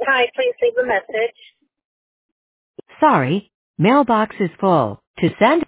Hi, please leave a message. Sorry, mailbox is full. To send